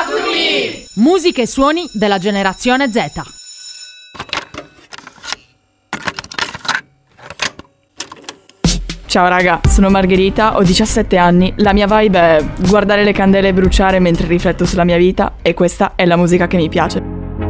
Musiche e suoni della generazione Z. Ciao raga, sono Margherita, ho 17 anni, la mia vibe è guardare le candele bruciare mentre rifletto sulla mia vita e questa è la musica che mi piace.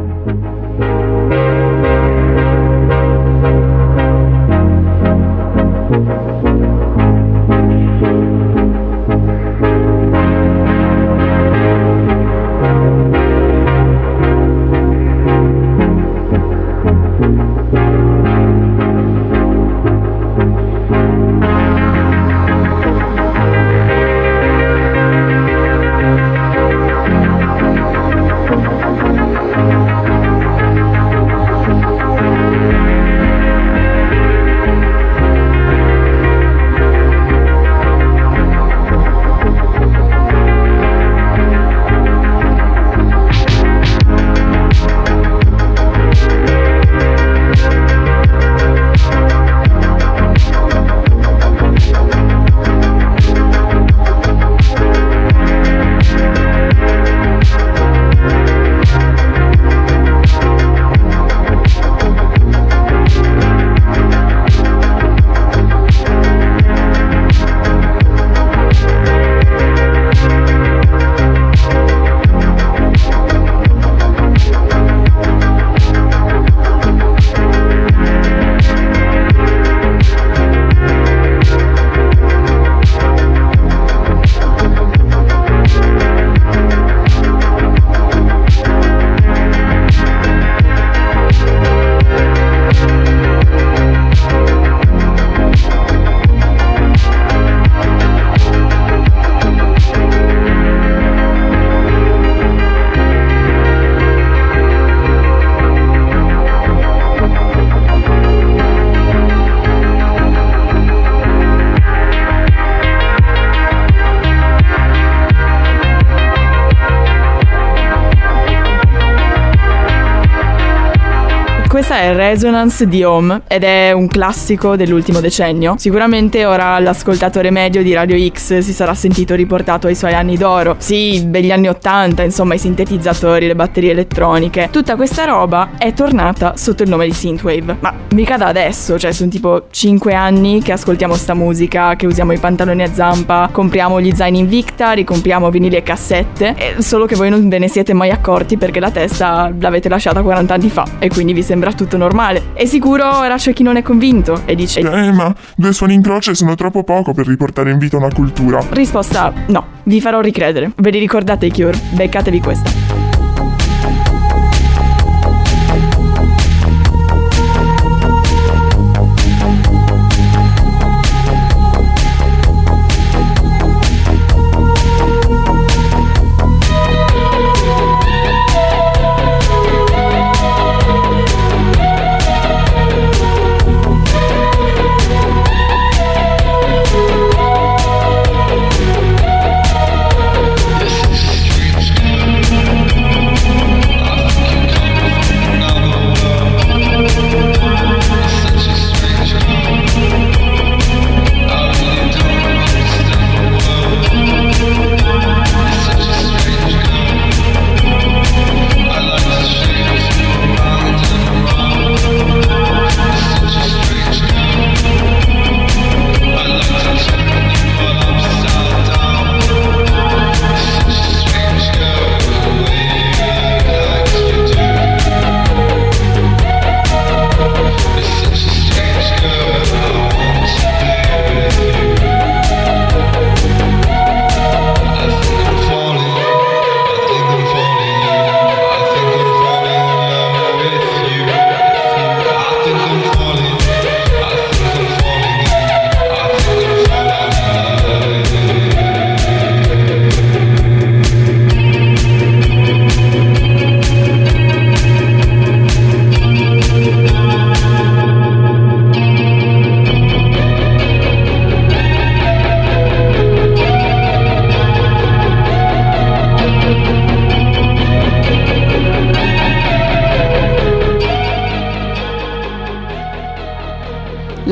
Questa è Resonance di Home ed è un classico dell'ultimo decennio. Sicuramente ora l'ascoltatore medio di Radio X si sarà sentito riportato ai suoi anni d'oro. Sì, degli anni 80, insomma i sintetizzatori, le batterie elettroniche. Tutta questa roba è tornata sotto il nome di Synthwave. Ma mica da adesso, cioè sono tipo 5 anni che ascoltiamo sta musica, che usiamo i pantaloni a zampa, compriamo gli zaini Invicta, ricompriamo vinili e cassette. Solo che voi non ve ne siete mai accorti perché la testa l'avete lasciata 40 anni fa e quindi vi sembra tutto normale. E sicuro ora c'è chi non è convinto e dice ma 2 suoni in croce sono troppo poco per riportare in vita una cultura. Risposta no, vi farò ricredere. Ve li ricordate i Cure? Beccatevi questa.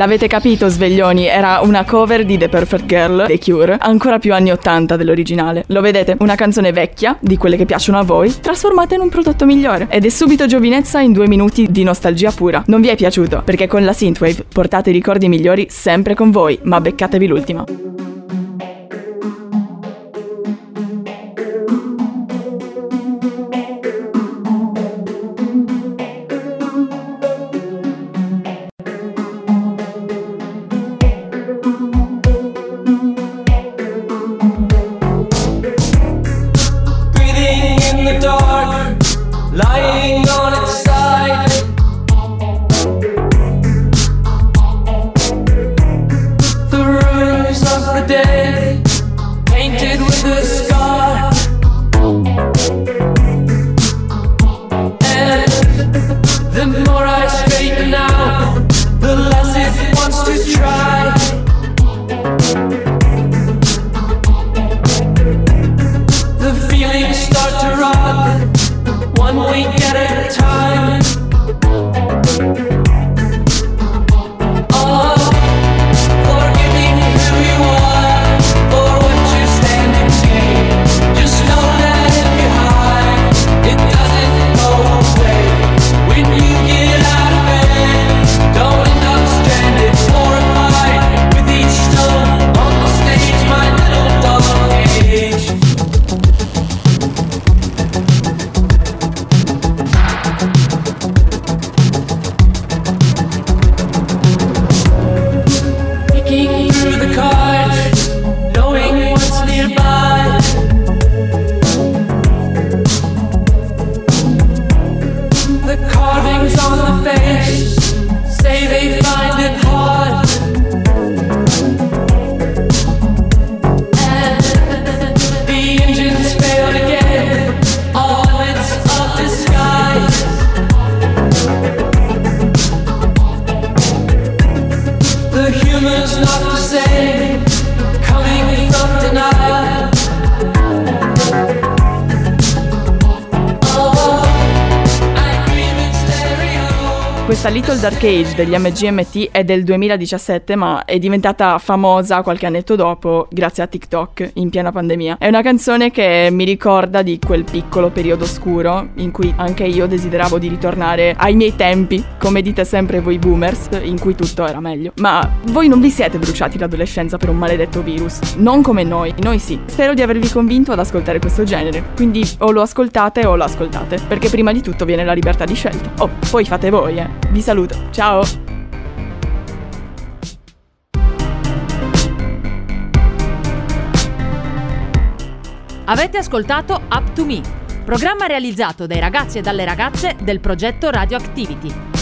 L'avete capito, sveglioni? Era una cover di The Perfect Girl, The Cure, ancora più anni 80 dell'originale. Lo vedete? Una canzone vecchia, di quelle che piacciono a voi, trasformata in un prodotto migliore. Ed è subito giovinezza in 2 minuti di nostalgia pura. Non vi è piaciuto? Perché con la Synthwave portate i ricordi migliori sempre con voi, ma beccatevi l'ultima. Lying on its side, the ruins of the day, painted with a scar. And the more I straighten out, the less it wants to try. The feelings start to rot, one week at a time. Oh, forgiving who you are, for what you stand and gain. Just know that if you hide, it doesn't go away. When you get out of bed, don't end up stranded, horrified with each stone on the stage, my little dog cage. Through the cards, knowing what's nearby. The carvings on the face say they find it hard. And the engines failed again, all limits of disguise. The humor's not the same, coming from denial. Oh, I dream in stereo. Questa Little Dark Age degli MGMT è del 2017, ma è diventata famosa qualche annetto dopo grazie a TikTok in piena pandemia. È una canzone che mi ricorda di quel piccolo periodo oscuro in cui anche io desideravo di ritornare ai miei tempi, come dite sempre voi boomers, in cui tutto era meglio. Ma voi non vi siete bruciati l'adolescenza per un maledetto virus, non come noi sì. Spero di avervi convinto ad ascoltare questo genere, quindi o lo ascoltate o lo ascoltate, perché prima di tutto viene la libertà di scelta. Oh, poi fate voi, Vi saluto, ciao! Avete ascoltato Up to Me, programma realizzato dai ragazzi e dalle ragazze del progetto Radioactivity.